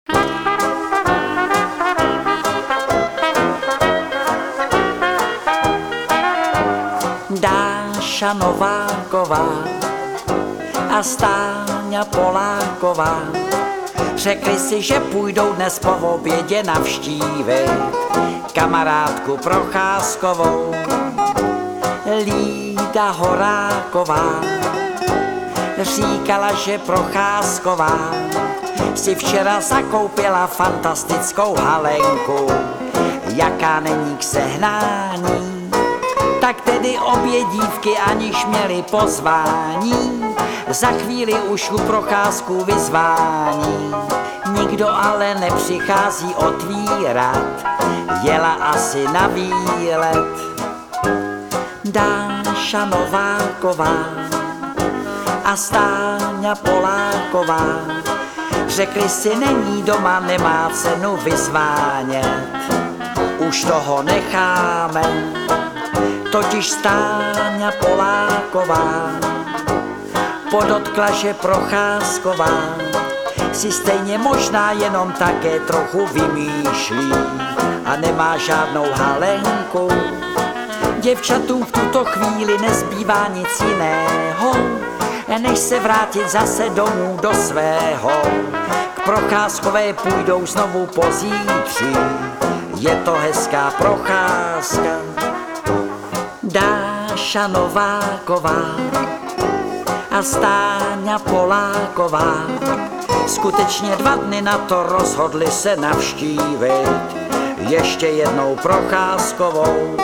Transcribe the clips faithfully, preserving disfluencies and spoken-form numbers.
Dáša Nováková a Stáňa Poláková řekli si, že půjdou dnes po obědě navštívit kamarádku Procházkovou. Lída Horáková říkala, že Procházková si včera zakoupila fantastickou halenku, jaká není k sehnání. Tak tedy obě dívky, aniž měly pozvání, za chvíli už u Procházku vyzvání. Nikdo ale nepřichází otvírat, jela asi na výlet. Dáša Nováková a Stáňa Poláková řekli si, není doma, nemá cenu vyzvánět, už toho necháme. Totiž Stáňa Poláková podotkla, že Procházková si stejně možná jenom také trochu vymýšlí a nemá žádnou halenku. Děvčatům v tuto chvíli nezbývá nic jiného, než se vrátit zase domů do svého. K Procházkové půjdou znovu pozítří, je to hezká procházka. Dáša Nováková a Stáňa Poláková skutečně dva dny na to rozhodli se navštívit ještě jednou Procházkovou.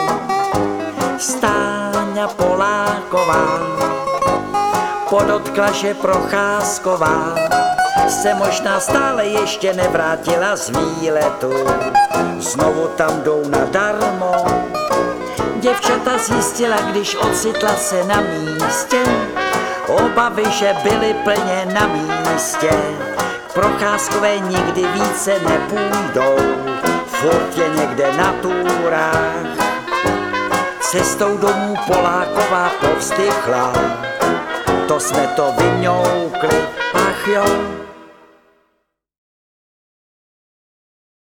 Stáňa Poláková podotkla, že Procházková se možná stále ještě nevrátila z výletu, znovu tam jdou nadarmo. Děvčata zjistila, když ocitla se na místě, obavy, že byly plně na místě. K Procházkové nikdy více nepůjdou, furt je někde na túrách. Cestou domů Poláková povzdychla, to jsme to vymňoukli, ach jo.